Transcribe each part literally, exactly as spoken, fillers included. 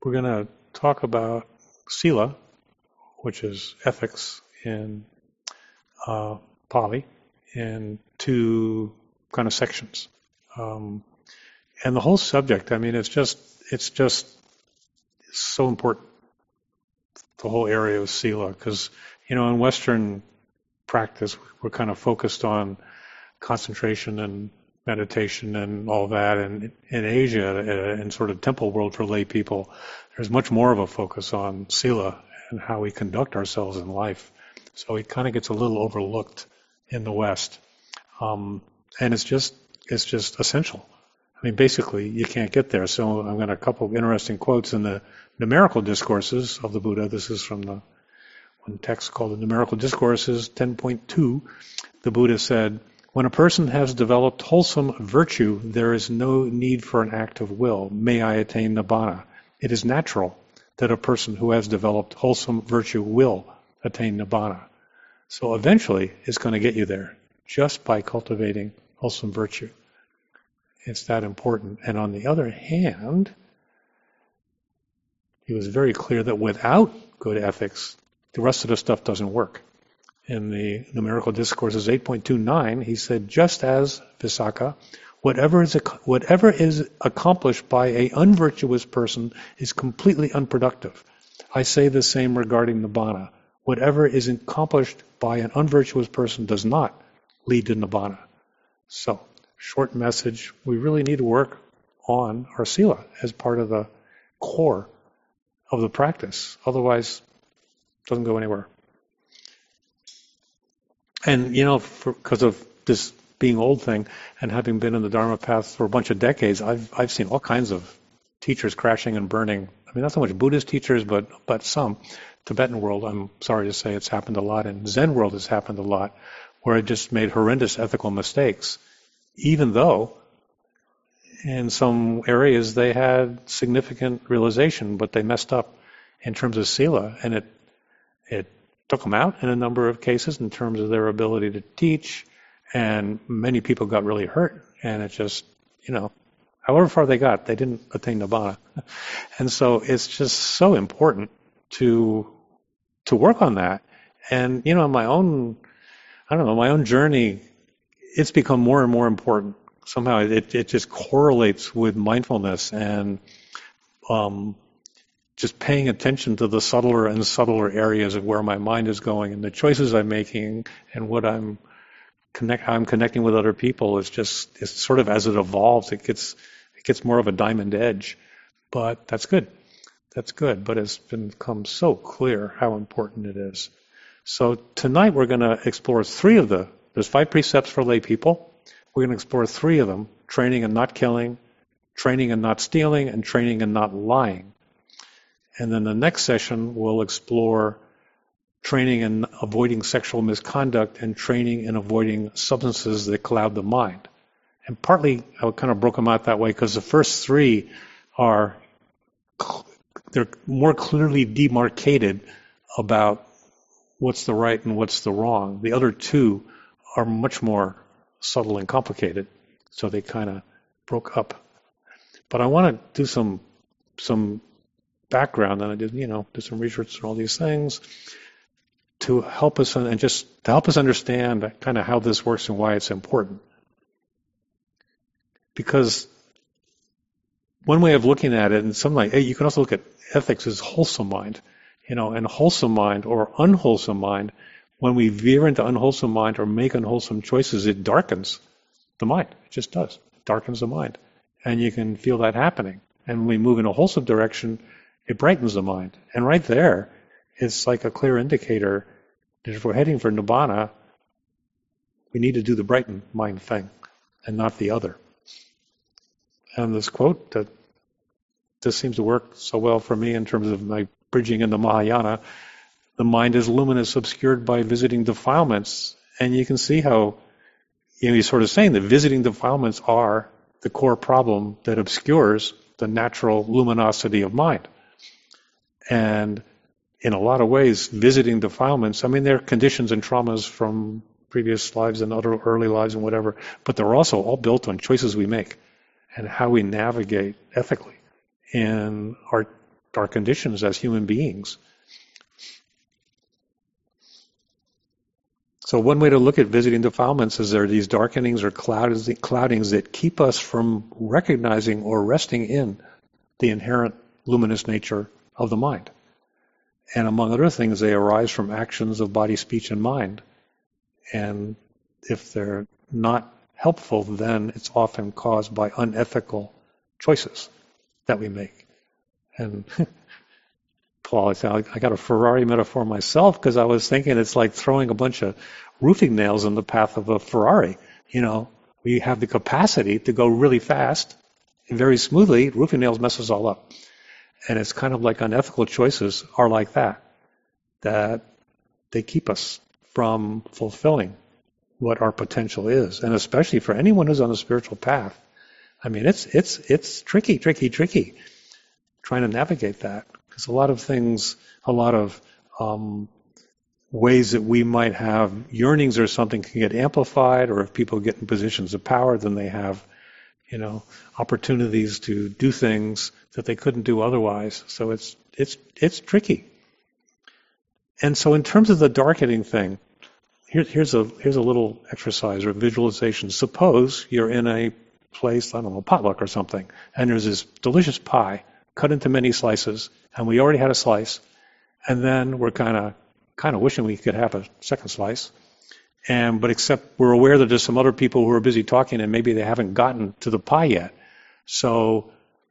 We're going to talk about Sila, which is ethics in uh, Pali, in two kind of sections. Um, and the whole subject, I mean, it's just, it's just so important, the whole area of Sila, because, you know, in Western practice, we're kind of focused on concentration and meditation and all that. And in Asia, in sort of temple world for lay people, there's much more of a focus on Sila and how we conduct ourselves in life. So it kind of gets a little overlooked in the West. Um, and it's just, it's just essential. I mean, basically, you can't get there. So I'm going to a couple of interesting quotes in the numerical discourses of the Buddha. This is from the one text called the Numerical Discourses, ten point two. The Buddha said, "When a person has developed wholesome virtue, there is no need for an act of will. May I attain Nibbana? It is natural that a person who has developed wholesome virtue will attain Nibbana." So eventually, it's going to get you there just by cultivating wholesome virtue. It's that important. And on the other hand, he was very clear that without good ethics, the rest of the stuff doesn't work. In the Numerical Discourses eight point two nine, he said, "Just as, Visakha, whatever is, whatever is accomplished by an unvirtuous person is completely unproductive. I say the same regarding Nibbana. Whatever is accomplished by an unvirtuous person does not lead to Nibbana." So, short message, we really need to work on our Sila as part of the core of the practice. Otherwise, it doesn't go anywhere. And, you know, because of this being old thing and having been in the Dharma path for a bunch of decades, I've I've seen all kinds of teachers crashing and burning. I mean, not so much Buddhist teachers, but but some. Tibetan world, I'm sorry to say, it's happened a lot. And Zen world has happened a lot, where it just made horrendous ethical mistakes, even though in some areas they had significant realization, but they messed up in terms of Sila, and it it took them out in a number of cases in terms of their ability to teach, and many people got really hurt, and it just, you know, however far they got, they didn't attain Nibbana. And so it's just so important to to work on that. And, you know, my own, I don't know, my own journey, it's become more and more important. Somehow it, it just correlates with mindfulness and um, just paying attention to the subtler and subtler areas of where my mind is going and the choices I'm making and what I'm connect, how I'm connecting with other people. Is just, it's sort of as it evolves, it gets it gets more of a diamond edge. But that's good. That's good. But it's become so clear how important it is. So tonight we're going to explore three of the, there's five precepts for lay people. We're going to explore three of them: training and not killing, training and not stealing, and training and not lying. And then the next session we'll explore training in avoiding sexual misconduct and training in avoiding substances that cloud the mind. And partly I kind of broke them out that way because the first three are, they're more clearly demarcated about what's the right and what's the wrong. The other two are much more subtle and complicated, so they kind of broke up. But I want to do some some background, and I did, you know, do some research on all these things to help us, and just to help us understand kind of how this works and why it's important. Because one way of looking at it, and some like, hey, you can also look at ethics as wholesome mind, you know, and wholesome mind or unwholesome mind. When we veer into unwholesome mind or make unwholesome choices, it darkens the mind. It just does. It darkens the mind. And you can feel that happening. And when we move in a wholesome direction, it brightens the mind. And right there, it's like a clear indicator that if we're heading for Nibbana, we need to do the brighten mind thing and not the other. And this quote that this seems to work so well for me in terms of my bridging into Mahayana: the mind is luminous, obscured by visiting defilements. And you can see how, you know, he's sort of saying that visiting defilements are the core problem that obscures the natural luminosity of mind. And in a lot of ways, visiting defilements, I mean, they're conditions and traumas from previous lives and other early lives and whatever, but they're also all built on choices we make and how we navigate ethically in our our conditions as human beings. So one way to look at visiting defilements is there are these darkenings or cloudings that keep us from recognizing or resting in the inherent luminous nature of the mind. And among other things, they arise from actions of body, speech, and mind. And if they're not helpful, then it's often caused by unethical choices that we make. And Paul, I said, I got a Ferrari metaphor myself because I was thinking it's like throwing a bunch of roofing nails in the path of a Ferrari. You know, we have the capacity to go really fast and very smoothly. Roofing nails mess us all up. And it's kind of like unethical choices are like that, that they keep us from fulfilling what our potential is. And especially for anyone who's on a spiritual path, I mean, it's it's it's tricky, tricky, tricky trying to navigate that. Because a lot of things, a lot of um, ways that we might have yearnings or something can get amplified, or if people get in positions of power, then they have, you know, opportunities to do things that they couldn't do otherwise. So it's it's it's tricky. And so in terms of the darkening thing, here, here's a here's a little exercise or visualization. Suppose you're in a place, I don't know, potluck or something, and there's this delicious pie cut into many slices, and we already had a slice, and then we're kind of kind of wishing we could have a second slice, and but except we're aware that there's some other people who are busy talking, and maybe they haven't gotten to the pie yet. So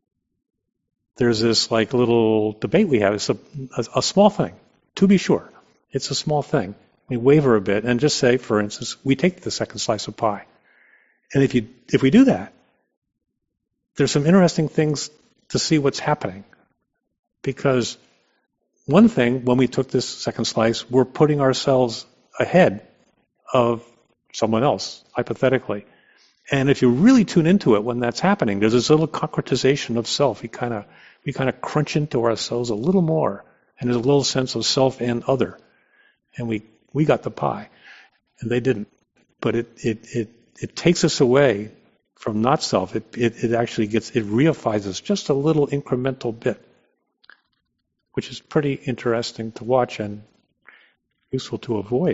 there's this like little debate we have. It's a, a, a small thing, to be sure. It's a small thing. We waver a bit and just say, for instance, we take the second slice of pie, and if you if we do that, there's some interesting things to see what's happening. Because one thing, when we took this second slice, we're putting ourselves ahead of someone else, hypothetically. And if you really tune into it when that's happening, there's this little concretization of self. We kind of we kind of crunch into ourselves a little more, and there's a little sense of self and other. And we, we got the pie, and they didn't. But it it it, it takes us away from not self. It, it it actually gets, it reifies us just a little incremental bit, which is pretty interesting to watch and useful to avoid.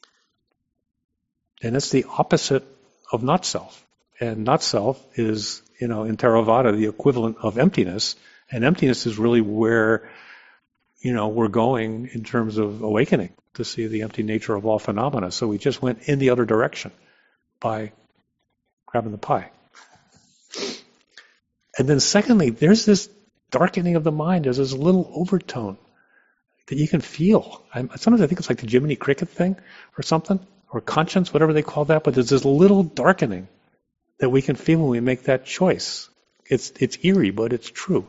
And it's the opposite of not self. And not self is, you know, in Theravada, the equivalent of emptiness. And emptiness is really where, you know, we're going in terms of awakening, to see the empty nature of all phenomena. So we just went in the other direction by grabbing the pie. And then secondly, there's this darkening of the mind. There's this little overtone that you can feel. I'm, sometimes I think it's like the Jiminy Cricket thing or something, or conscience, whatever they call that, but there's this little darkening that we can feel when we make that choice. It's it's eerie, but it's true.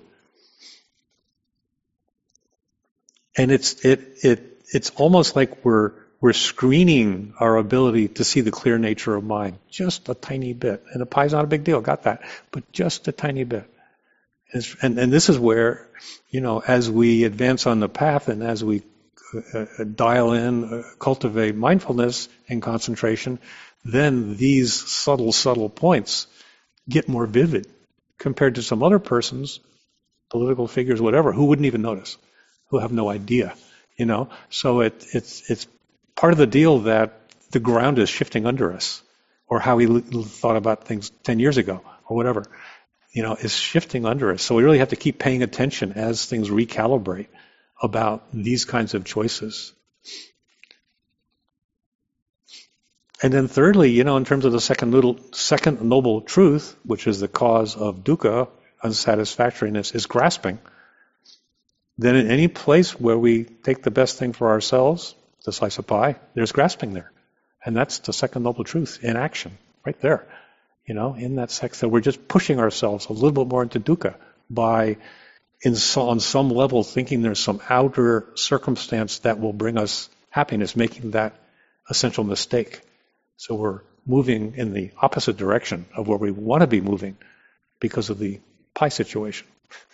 And it's it it it's almost like we're we're screening our ability to see the clear nature of mind just a tiny bit. And the pie's not a big deal, got that, but just a tiny bit. And, and this is where, you know, as we advance on the path and as we uh, dial in, uh, cultivate mindfulness and concentration, then these subtle, subtle points get more vivid compared to some other persons, political figures, whatever, who wouldn't even notice, who have no idea, you know. So it, it's it's part of the deal that the ground is shifting under us, or how we l- thought about things ten years ago, or whatever, you know, is shifting under us. So we really have to keep paying attention as things recalibrate about these kinds of choices. And then thirdly, you know, in terms of the second little, second noble truth, which is the cause of dukkha, unsatisfactoriness, is grasping. Then in any place where we take the best thing for ourselves, the slice of pie, there's grasping there. And that's the second noble truth in action, right there. You know, in that sex, that we're just pushing ourselves a little bit more into dukkha by, in so, on some level, thinking there's some outer circumstance that will bring us happiness, making that essential mistake. So we're moving in the opposite direction of where we want to be moving because of the pie situation.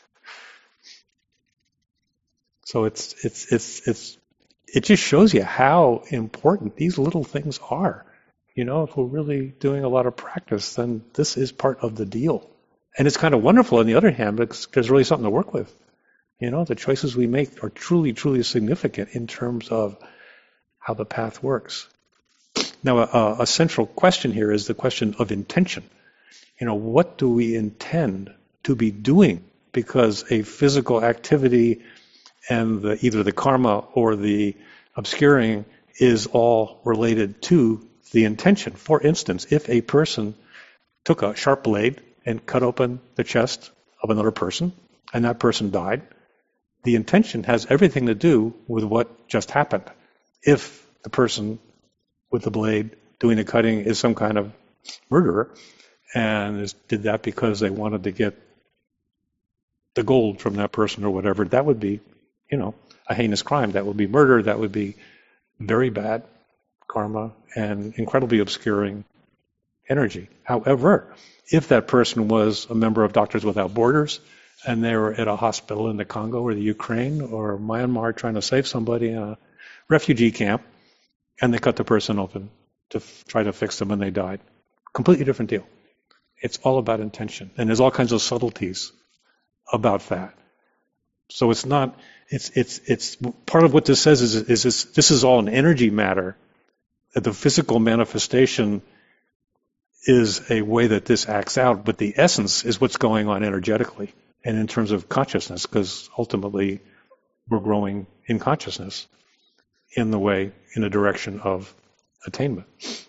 So it's it's it's it's it just shows you how important these little things are. You know, if we're really doing a lot of practice, then this is part of the deal. And it's kind of wonderful on the other hand, because there's really something to work with. You know, the choices we make are truly, truly significant in terms of how the path works. Now, a, a central question here is the question of intention. You know, what do we intend to be doing? Because a physical activity and the, either the karma or the obscuring is all related to the intention. For instance, if a person took a sharp blade and cut open the chest of another person, and that person died, the intention has everything to do with what just happened. If the person with the blade doing the cutting is some kind of murderer, and is, did that because they wanted to get the gold from that person or whatever, that would be, you know, a heinous crime. That would be murder. That would be very bad karma and incredibly obscuring energy. However, if that person was a member of Doctors Without Borders and they were at a hospital in the Congo or the Ukraine or Myanmar trying to save somebody in a refugee camp, and they cut the person open to f- try to fix them and they died, completely different deal. It's all about intention. And there's all kinds of subtleties about that. So it's not, it's, it's, it's, part of what this says is, is this, this is all an energy matter, that the physical manifestation is a way that this acts out, but the essence is what's going on energetically and in terms of consciousness, because ultimately we're growing in consciousness in the way, in the direction of attainment.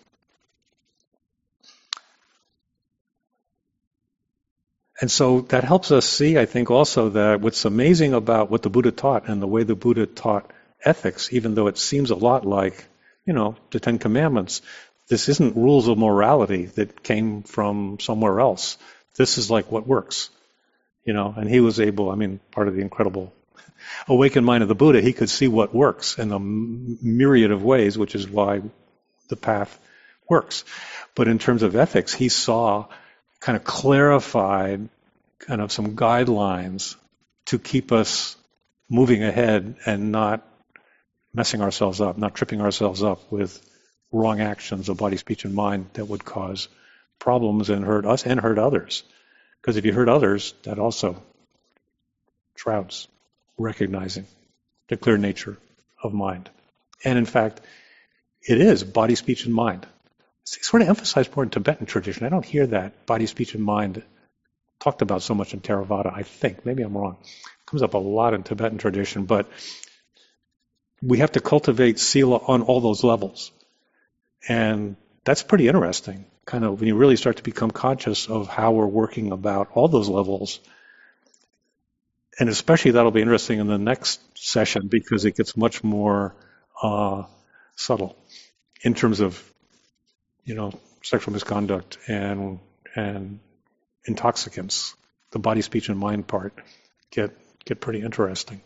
And so that helps us see, I think, also that what's amazing about what the Buddha taught and the way the Buddha taught ethics, even though it seems a lot like, you know, the Ten Commandments, this isn't rules of morality that came from somewhere else. This is like what works, you know, and he was able, I mean, part of the incredible awakened mind of the Buddha, he could see what works in a myriad of ways, which is why the path works. But in terms of ethics, he saw kind of clarified kind of some guidelines to keep us moving ahead and not messing ourselves up, not tripping ourselves up with wrong actions of body, speech, and mind that would cause problems and hurt us and hurt others. Because if you hurt others, that also shrouds recognizing the clear nature of mind. And in fact, it is body, speech, and mind. It's sort of emphasized more in Tibetan tradition. I don't hear that body, speech, and mind talked about so much in Theravada, I think. Maybe I'm wrong. It comes up a lot in Tibetan tradition, but we have to cultivate sila on all those levels. And that's pretty interesting, kind of when you really start to become conscious of how we're working about all those levels. And especially that'll be interesting in the next session because it gets much more uh, subtle in terms of, you know, sexual misconduct and and intoxicants. The body, speech, and mind part get get pretty interesting.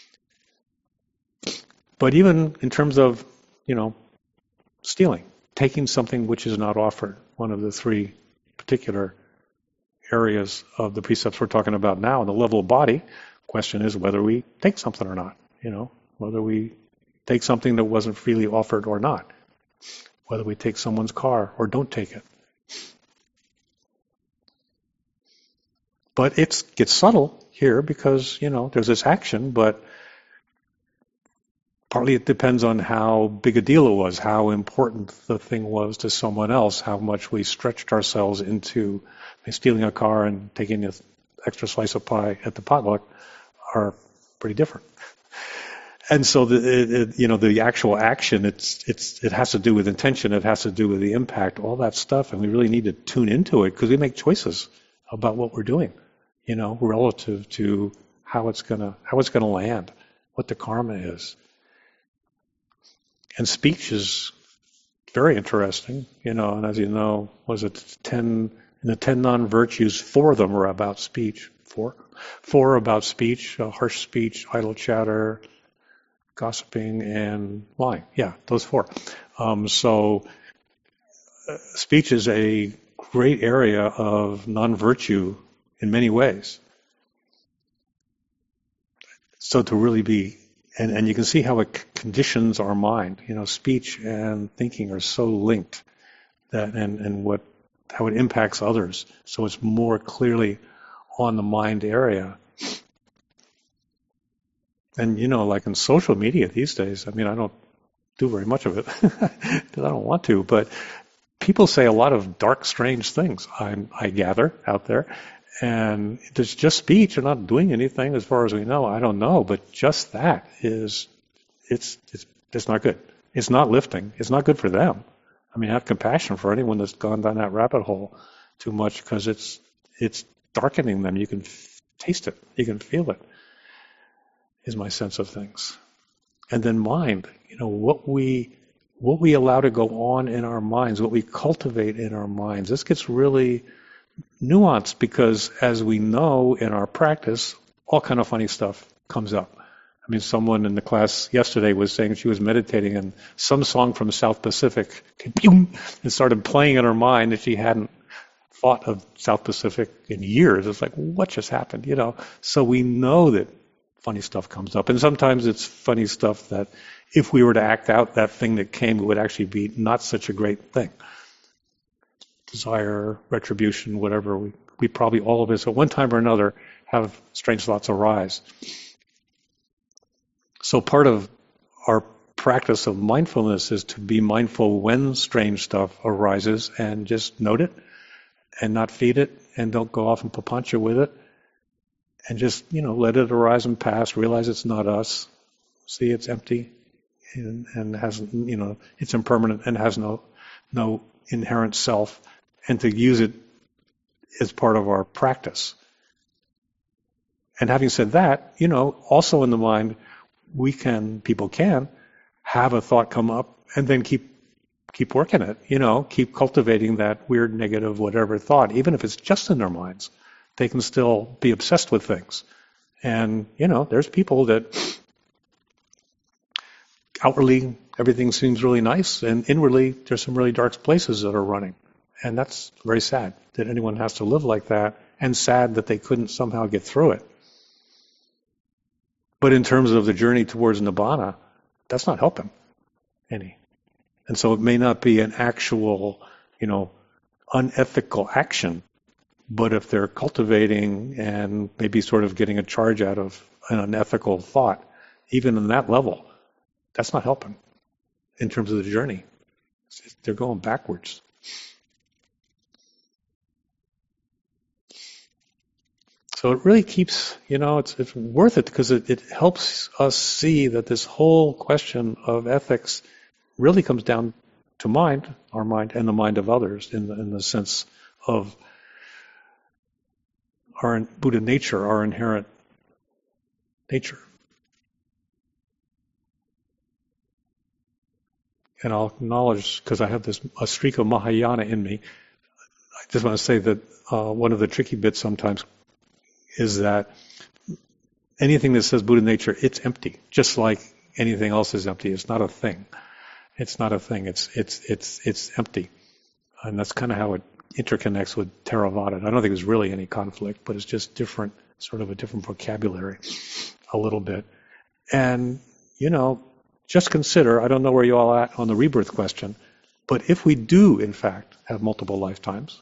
But even in terms of, you know, stealing, taking something which is not offered, one of the three particular areas of the precepts we're talking about now, the level of body, question is whether we take something or not, you know, whether we take something that wasn't freely offered or not, whether we take someone's car or don't take it. But it gets subtle here because, you know, there's this action, but partly it depends on how big a deal it was, how important the thing was to someone else, how much we stretched ourselves into stealing a car and taking an extra slice of pie at the potluck are pretty different. And so, the, it, it, you know, the actual action, it's it's it has to do with intention, it has to do with the impact, all that stuff, and we really need to tune into it because we make choices about what we're doing, you know, relative to how it's gonna how it's gonna land, what the karma is. And speech is very interesting, you know, and as you know, was it ten, in the ten non-virtues, four of them are about speech. Four? Four about speech, uh, harsh speech, idle chatter, gossiping, and lying. Yeah, those four. Um, so uh, speech is a great area of non-virtue in many ways. So to really be And, and you can see how it conditions our mind. You know, speech and thinking are so linked, that and, and what how it impacts others. So it's more clearly on the mind area. And, you know, like in social media these days, I mean, I don't do very much of it because I don't want to, but people say a lot of dark, strange things, I, I gather, out there. And there's just speech. They're not doing anything as far as we know. I don't know, but just that is, it's, it's, it's not good. It's not lifting. It's not good for them. I mean, I have compassion for anyone that's gone down that rabbit hole too much because it's, it's darkening them. You can f- taste it. You can feel it, is my sense of things. And then mind, you know, what we, what we allow to go on in our minds, what we cultivate in our minds. This gets really nuanced because, as we know in our practice, all kind of funny stuff comes up. I mean, someone in the class yesterday was saying she was meditating and some song from South Pacific and started playing in her mind that she hadn't thought of South Pacific in years. It's like, what just happened? You know, so we know that funny stuff comes up. And sometimes it's funny stuff that if we were to act out that thing that came, it would actually be not such a great thing. Desire, retribution, whatever. We, we probably, all of us, at one time or another, have strange thoughts arise. So part of our practice of mindfulness is to be mindful when strange stuff arises and just note it and not feed it and don't go off and papancha with it and just, you know, let it arise and pass, realize it's not us, see it's empty and, and has, you know, it's impermanent and has no, no inherent self, and to use it as part of our practice. And having said that, you know, also in the mind, we can, people can, have a thought come up and then keep keep working it, you know, keep cultivating that weird, negative, whatever thought, even if it's just in their minds. They can still be obsessed with things. And, you know, there's people that outwardly everything seems really nice, and inwardly there's some really dark places that are running. And that's very sad that anyone has to live like that, and sad that they couldn't somehow get through it. But in terms of the journey towards Nibbana, that's not helping any. And so it may not be an actual, you know, unethical action, but if they're cultivating and maybe sort of getting a charge out of an unethical thought, even on that level, that's not helping in terms of the journey. They're going backwards. So it really keeps, you know, it's, it's worth it because it, it helps us see that this whole question of ethics really comes down to mind, our mind, and the mind of others in the, in the sense of our Buddha nature, our inherent nature. And I'll acknowledge, because I have this a streak of Mahayana in me, I just want to say that uh, one of the tricky bits sometimes is that anything that says Buddha nature, it's empty, just like anything else is empty. It's not a thing. It's not a thing. It's it's it's it's empty, and that's kind of how it interconnects with Theravada. I don't think there's really any conflict, but it's just different, sort of a different vocabulary, a little bit. And you know, just consider. I don't know where you all are at on the rebirth question, but if we do, in fact, have multiple lifetimes,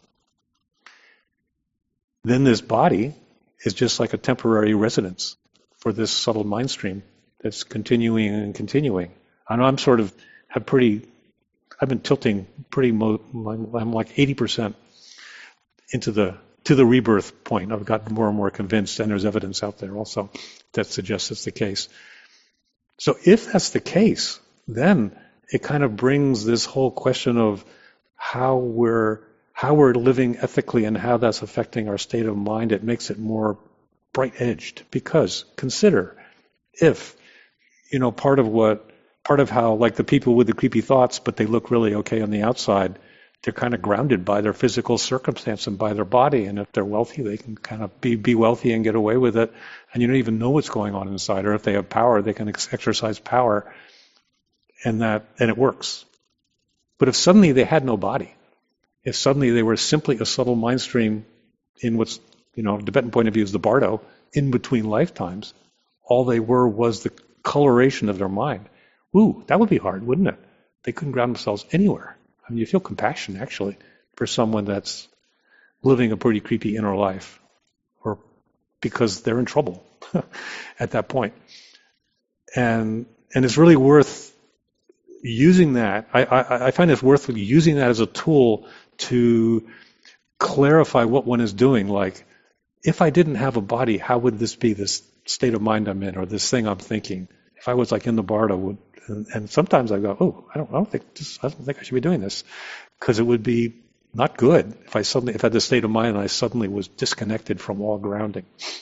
then this body is just like a temporary residence for this subtle mind stream that's continuing and continuing. I know I'm sort of have pretty, I've been tilting pretty, mo- I'm like eighty percent into the, to the rebirth point. I've gotten more and more convinced, and there's evidence out there also that suggests it's the case. So if that's the case, then it kind of brings this whole question of how we're how we're living ethically and how that's affecting our state of mind. It makes it more bright-edged, because consider if, you know, part of what, part of how, like the people with the creepy thoughts, but they look really okay on the outside, they're kind of grounded by their physical circumstance and by their body. And if they're wealthy, they can kind of be, be wealthy and get away with it. And you don't even know what's going on inside. Or if they have power, they can ex- exercise power, and that, and it works. But if suddenly they had no body, if suddenly they were simply a subtle mind stream in what's, you know, Tibetan point of view is the bardo, in between lifetimes, all they were was the coloration of their mind. Ooh, that would be hard, wouldn't it? They couldn't ground themselves anywhere. I mean, you feel compassion, actually, for someone that's living a pretty creepy inner life, or because they're in trouble at that point. And and it's really worth using that. I, I, I find it's worth using that as a tool to clarify what one is doing. Like, if I didn't have a body, how would this be, this state of mind I'm in, or this thing I'm thinking? If I was like in the Bardo, would, and, and sometimes I go, oh, I don't, I don't think this, I don't think I should be doing this, because it would be not good if I suddenly, if I had this state of mind and I suddenly was disconnected from all grounding.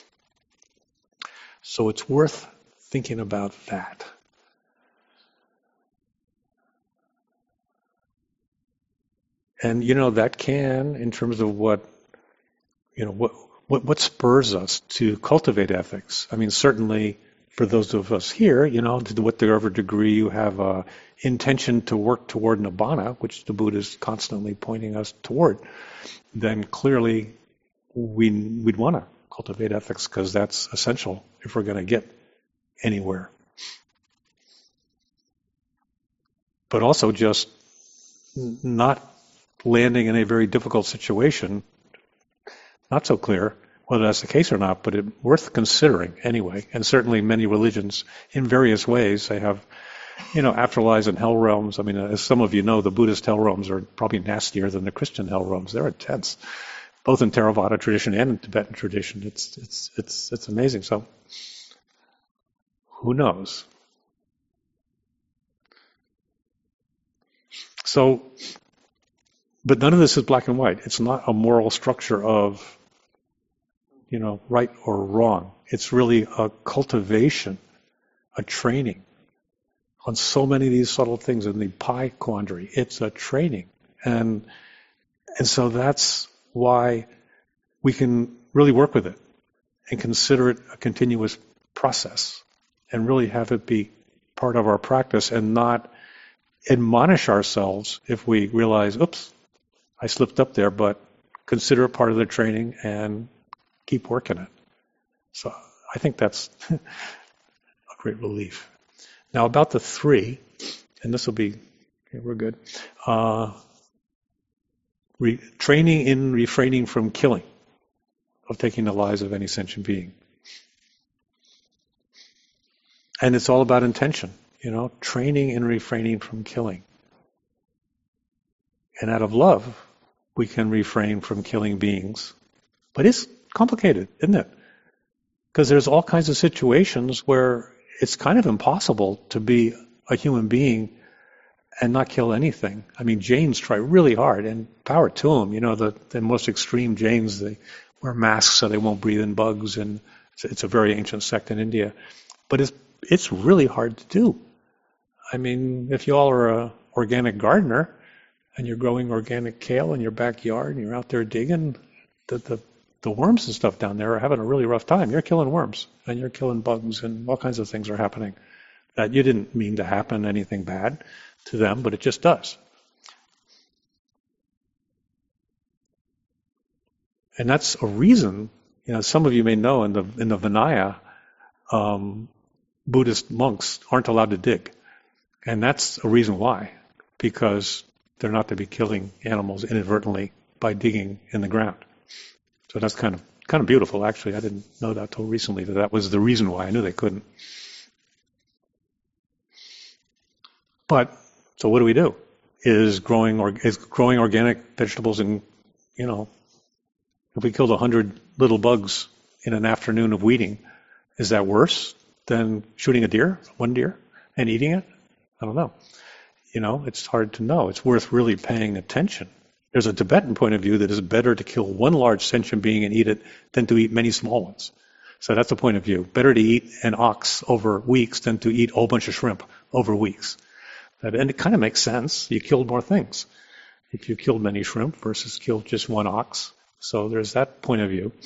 So it's worth thinking about that. And you know, that can, in terms of what, you know, what what what spurs us to cultivate ethics. I mean, certainly for those of us here, you know, to whatever degree you have a intention to work toward nibbana, which the Buddha is constantly pointing us toward, then clearly we we'd want to cultivate ethics, because that's essential if we're going to get anywhere. But also just not landing in a very difficult situation, not so clear whether that's the case or not, but it's worth considering anyway. And certainly many religions, in various ways, they have, you know, afterlives and hell realms. I mean, as some of you know, the Buddhist hell realms are probably nastier than the Christian hell realms. They're intense, both in Theravada tradition and in Tibetan tradition. It's it's it's it's amazing. So, who knows? So, but none of this is black and white. It's not a moral structure of, you know, right or wrong. It's really a cultivation, a training on so many of these subtle things in the pie quandary. It's a training. And and so that's why we can really work with it and consider it a continuous process and really have it be part of our practice, and not admonish ourselves if we realize, oops, I slipped up there, but consider it part of the training and keep working it. So I think that's a great relief. Now about the three, and this will be, okay, we're good. Uh, re- training in refraining from killing, of taking the lives of any sentient being. And it's all about intention, you know, training in refraining from killing. And out of love, we can refrain from killing beings. But it's complicated, isn't it? Because there's all kinds of situations where it's kind of impossible to be a human being and not kill anything. I mean, Jains try really hard, and power to them. You know, the, the most extreme Jains, they wear masks so they won't breathe in bugs, and it's, it's a very ancient sect in India. But it's it's really hard to do. I mean, if you all are a organic gardener and you're growing organic kale in your backyard and you're out there digging, the, the the worms and stuff down there are having a really rough time. You're killing worms and you're killing bugs, and all kinds of things are happening that you didn't mean to happen, anything bad to them, but it just does. And that's a reason, you know, some of you may know in the in the Vinaya, um, Buddhist monks aren't allowed to dig. And that's a reason why, because they're not to be killing animals inadvertently by digging in the ground. So that's kind of kind of beautiful, actually. I didn't know that till recently, that that was the reason why. I knew they couldn't. But so what do we do? Is growing or is growing organic vegetables, and, you know, if we killed a hundred little bugs in an afternoon of weeding, is that worse than shooting a deer, one deer, and eating it? I don't know. You know, it's hard to know. It's worth really paying attention. There's a Tibetan point of view that it's better to kill one large sentient being and eat it than to eat many small ones. So that's the point of view. Better to eat an ox over weeks than to eat a whole bunch of shrimp over weeks. And it kind of makes sense. You killed more things if you killed many shrimp versus killed just one ox. So there's that point of view.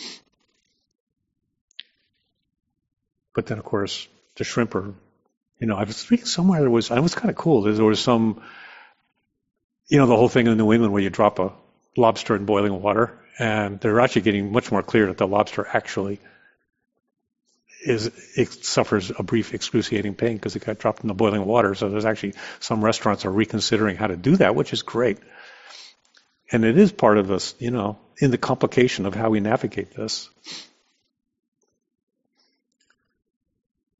But then, of course, the shrimp are, you know, I was reading somewhere there was, it was kind of cool. There was some, you know, the whole thing in New England where you drop a lobster in boiling water, and they're actually getting much more clear that the lobster actually is, it suffers a brief excruciating pain because it got dropped in the boiling water. So there's actually some restaurants are reconsidering how to do that, which is great. And it is part of this, you know, in the complication of how we navigate this.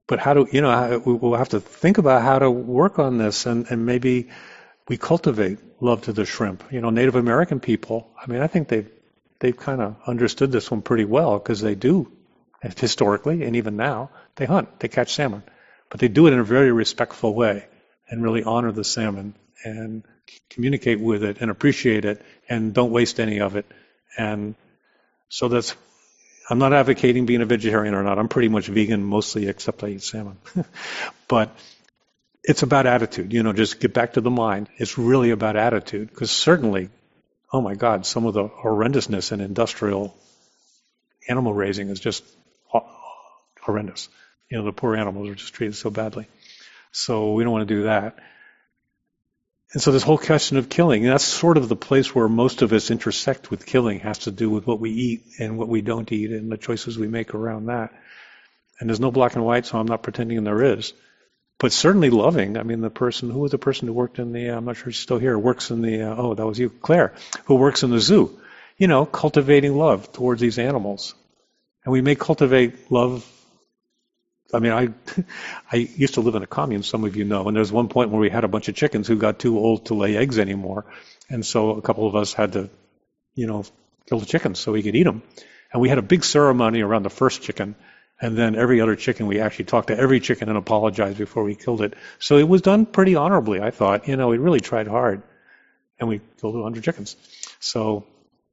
but how do, you know, how, we- we'll have to think about how to work on this, and, and maybe we cultivate love to the shrimp. You know, Native American people, I mean, I think they've, they've kind of understood this one pretty well because they do, historically, and even now, they hunt, they catch salmon. But they do it in a very respectful way and really honor the salmon and communicate with it and appreciate it and don't waste any of it. And so that's, I'm not advocating being a vegetarian or not. I'm pretty much vegan mostly, except I eat salmon. But it's about attitude, you know, just get back to the mind. It's really about attitude because certainly, oh my God, some of the horrendousness in industrial animal raising is just ho- horrendous. You know, the poor animals are just treated so badly. So we don't want to do that. And so this whole question of killing, that's sort of the place where most of us intersect with killing, has to do with what we eat and what we don't eat and the choices we make around that. And there's no black and white, so I'm not pretending there is. But certainly loving, I mean, the person, who was the person who worked in the, uh, I'm not sure she's still here, works in the, uh, oh, that was you, Claire, who works in the zoo. You know, cultivating love towards these animals. And we may cultivate love. I mean, I I used to live in a commune, some of you know, and there was one point where we had a bunch of chickens who got too old to lay eggs anymore. And so a couple of us had to, you know, kill the chickens so we could eat them. And we had a big ceremony around the first chicken. And then every other chicken, we actually talked to every chicken and apologized before we killed it. So it was done pretty honorably, I thought. You know, we really tried hard. And we killed one hundred chickens. So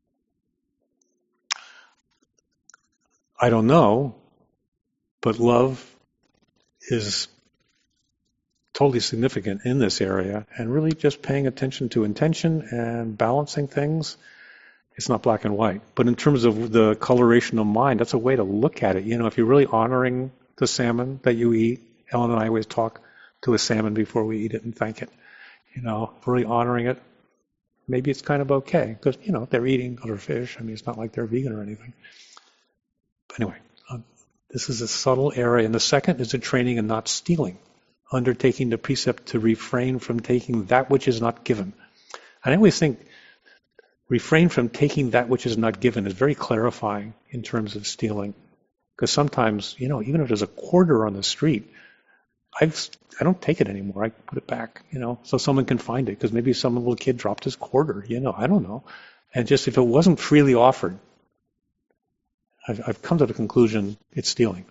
I don't know, but love is totally significant in this area, and really just paying attention to intention and balancing things. It's not black and white, but in terms of the coloration of mind, that's a way to look at it. You know, if you're really honoring the salmon that you eat, Ellen and I always talk to a salmon before we eat it and thank it. You know, really honoring it, maybe it's kind of okay, because, you know, they're eating other fish. I mean, it's not like they're vegan or anything. But anyway, um, this is a subtle area. And the second is the training in not stealing, undertaking the precept to refrain from taking that which is not given. I always think refrain from taking that which is not given is very clarifying in terms of stealing. Because sometimes, you know, even if there's a quarter on the street, I've, I don't take it anymore. I put it back, you know, so someone can find it. Because maybe some little kid dropped his quarter, you know, I don't know. And just if it wasn't freely offered, I've, I've come to the conclusion it's stealing.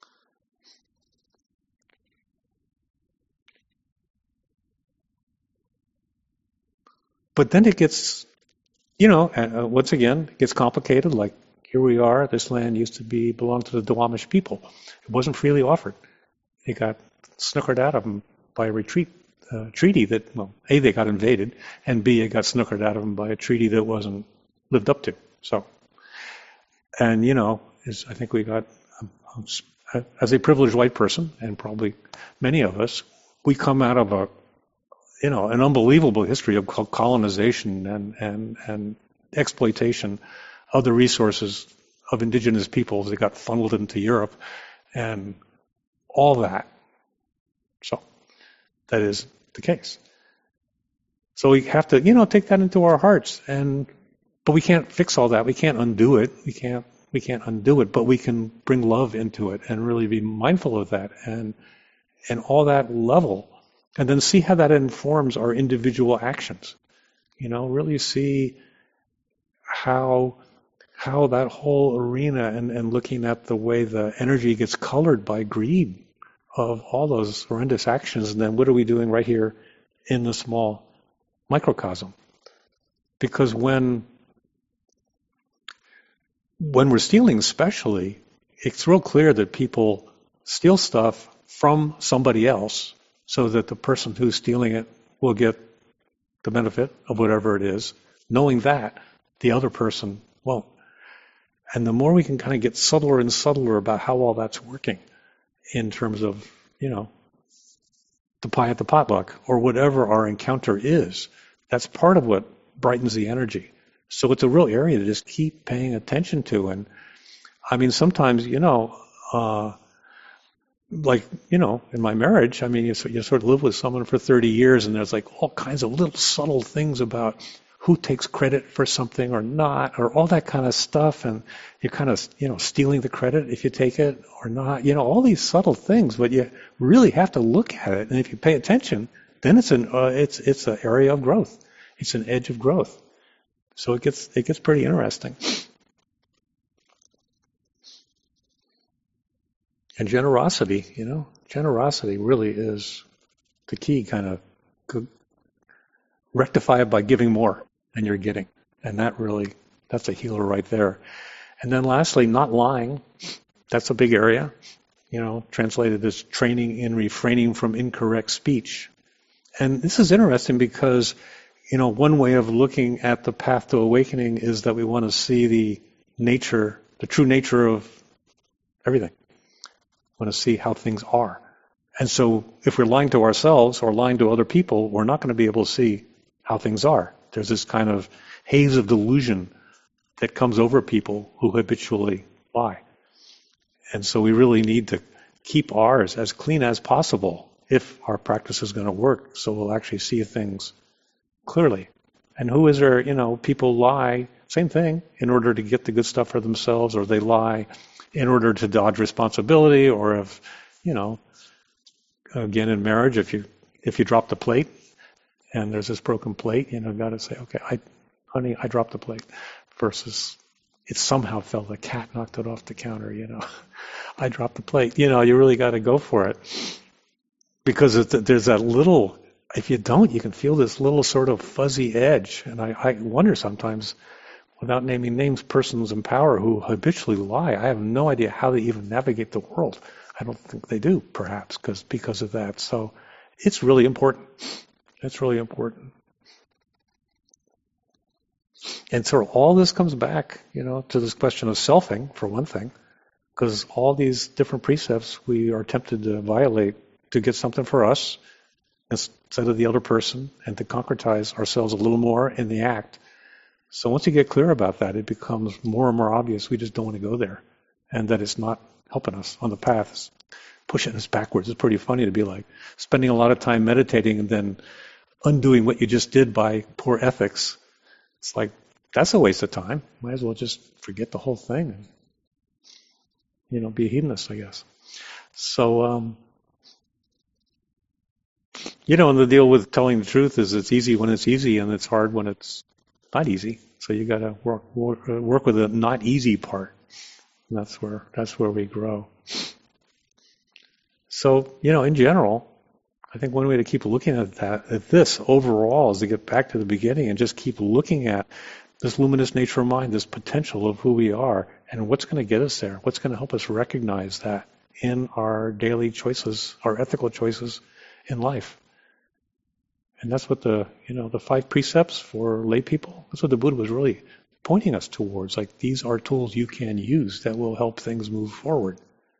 But then it gets, you know, uh, once again, it gets complicated. Like, here we are, this land used to be belong to the Duwamish people. It wasn't freely offered. It got snookered out of them by a retreat uh, treaty that, well, A, they got invaded, and B, it got snookered out of them by a treaty that wasn't lived up to. So, and, you know, is I think we got, um, as a privileged white person, and probably many of us, we come out of a, you know, an unbelievable history of colonization and, and, and exploitation of the resources of indigenous peoples that got funneled into Europe and all that. So that is the case. So we have to, you know, take that into our hearts, and but we can't fix all that. We can't undo it. We can't we can't undo it, but we can bring love into it and really be mindful of that and and all that level, and then see how that informs our individual actions. You know, really see how how that whole arena and, and looking at the way the energy gets colored by greed of all those horrendous actions, and then what are we doing right here in the small microcosm? Because when when we're stealing especially, it's real clear that people steal stuff from somebody else so that the person who's stealing it will get the benefit of whatever it is, knowing that the other person won't. And the more we can kind of get subtler and subtler about how all that's working in terms of, you know, the pie at the potluck or whatever our encounter is, that's part of what brightens the energy. So it's a real area to just keep paying attention to. And I mean, sometimes, you know, uh, like, you know, in my marriage, I mean, you, you sort of live with someone for thirty years and there's like all kinds of little subtle things about who takes credit for something or not, or all that kind of stuff, and you're kind of, you know, stealing the credit if you take it or not. You know, all these subtle things, but you really have to look at it. And if you pay attention, then it's an uh, it's it's an area of growth. It's an edge of growth. So it gets it gets pretty interesting. And generosity, you know, generosity really is the key. Kind of rectify it by giving more than you're getting, and that really that's a healer right there. And then lastly, not lying. That's a big area. You know, translated as training in refraining from incorrect speech. And this is interesting because, you know, one way of looking at the path to awakening is that we want to see the nature, the true nature of everything. We want to see how things are. And so if we're lying to ourselves or lying to other people, we're not going to be able to see how things are. There's this kind of haze of delusion that comes over people who habitually lie. And so we really need to keep ours as clean as possible if our practice is going to work, so we'll actually see things clearly. And who is there, you know, people lie, same thing, in order to get the good stuff for themselves, or they lie in order to dodge responsibility, or if, you know, again in marriage, if you if you drop the plate and there's this broken plate, you know, got to say, okay, I, honey, I dropped the plate, versus it somehow fell, the cat knocked it off the counter, you know, I dropped the plate. You know, you really got to go for it. Because it's, there's that little, if you don't, you can feel this little sort of fuzzy edge. And I, I wonder sometimes, without naming names, persons in power who habitually lie, I have no idea how they even navigate the world. I don't think they do, perhaps, because because of that. So it's really important. It's really important. And so all this comes back, you know, to this question of selfing, for one thing, because all these different precepts we are tempted to violate to get something for us instead of the other person, and to concretize ourselves a little more in the act. So once you get clear about that, it becomes more and more obvious we just don't want to go there, and that it's not helping us on the path. It's pushing us backwards. It's pretty funny to be like spending a lot of time meditating and then undoing what you just did by poor ethics. It's like, that's a waste of time. Might as well just forget the whole thing and, you know, be a hedonist, I guess. So, um, you know, and the deal with telling the truth is it's easy when it's easy, and it's hard when it's not easy. So you got to work, work work with the not easy part. And that's where that's where we grow. So, you know, in general, I think one way to keep looking at that, at this overall, is to get back to the beginning and just keep looking at this luminous nature of mind, this potential of who we are, and what's going to get us there. What's going to help us recognize that in our daily choices, our ethical choices in life. And that's what the, you know, the five precepts for lay people, that's what the Buddha was really pointing us towards. Like, these are tools you can use that will help things move forward.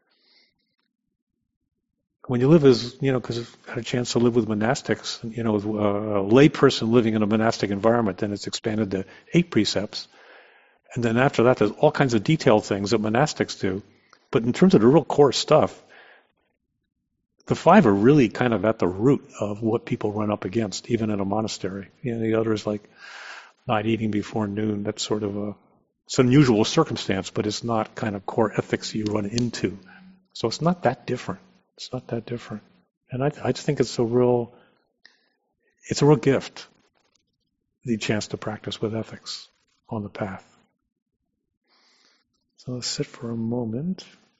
When you live as, you know, because I've had a chance to live with monastics, you know, with a lay person living in a monastic environment, then it's expanded to eight precepts. And then after that, there's all kinds of detailed things that monastics do. But in terms of the real core stuff, the five are really kind of at the root of what people run up against, even in a monastery. You know, the other is like not eating before noon. That's sort of a, it's an unusual circumstance, but it's not kind of core ethics you run into. So it's not that different. It's not that different. And I, I just think it's a real, it's a real gift, the chance to practice with ethics on the path. So let's sit for a moment.